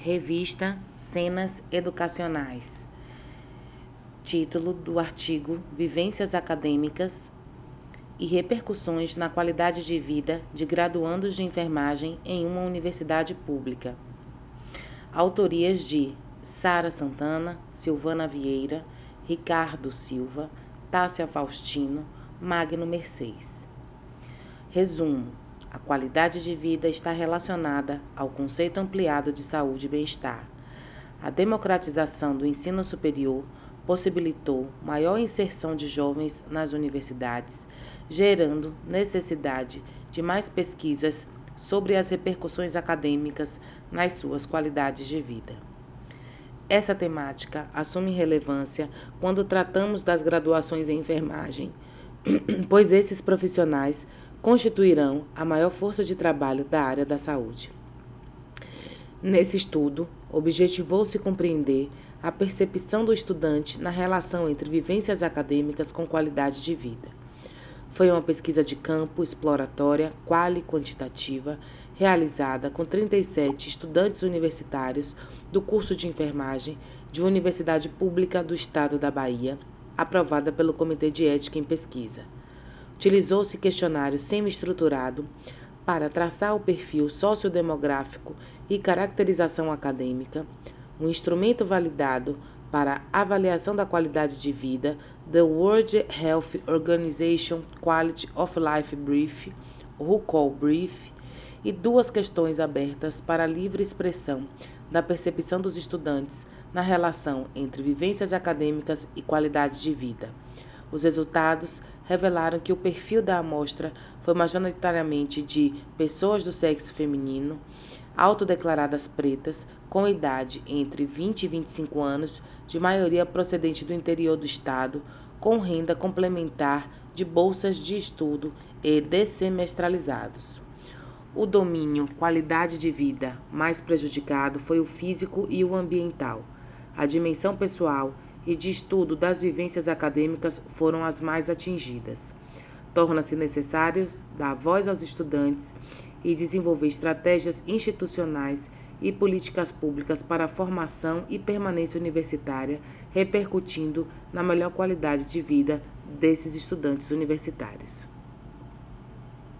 Revista Cenas Educacionais. Título do artigo: Vivências acadêmicas e repercussões na qualidade de vida de graduandos de enfermagem em uma universidade pública. Autorias de Sara Santana, Silvana Vieira, Ricardo Silva, Tássia Faustino, Magno Mercês. Resumo: a qualidade de vida está relacionada ao conceito ampliado de saúde e bem-estar. A democratização do ensino superior possibilitou maior inserção de jovens nas universidades, gerando necessidade de mais pesquisas sobre as repercussões acadêmicas nas suas qualidades de vida. Essa temática assume relevância quando tratamos das graduações em enfermagem, pois esses profissionais constituirão a maior força de trabalho da área da saúde. Nesse estudo, objetivou-se compreender a percepção do estudante na relação entre vivências acadêmicas com qualidade de vida. Foi uma pesquisa de campo, exploratória, quali-quantitativa, realizada com 37 estudantes universitários do curso de enfermagem de uma universidade pública do estado da Bahia, aprovada pelo Comitê de Ética em Pesquisa. Utilizou-se questionário semi-estruturado para traçar o perfil sociodemográfico e caracterização acadêmica, um instrumento validado para avaliação da qualidade de vida, The World Health Organization Quality of Life Brief, RUQOL Brief, e duas questões abertas para a livre expressão da percepção dos estudantes na relação entre vivências acadêmicas e qualidade de vida. Os resultados revelaram que o perfil da amostra foi majoritariamente de pessoas do sexo feminino, autodeclaradas pretas, com idade entre 20 e 25 anos, de maioria procedente do interior do estado, com renda complementar de bolsas de estudo e dessemestralizados. O domínio qualidade de vida mais prejudicado foi o físico e o ambiental. A dimensão pessoal e de estudo das vivências acadêmicas foram as mais atingidas. Torna-se necessário dar voz aos estudantes e desenvolver estratégias institucionais e políticas públicas para a formação e permanência universitária, repercutindo na melhor qualidade de vida desses estudantes universitários.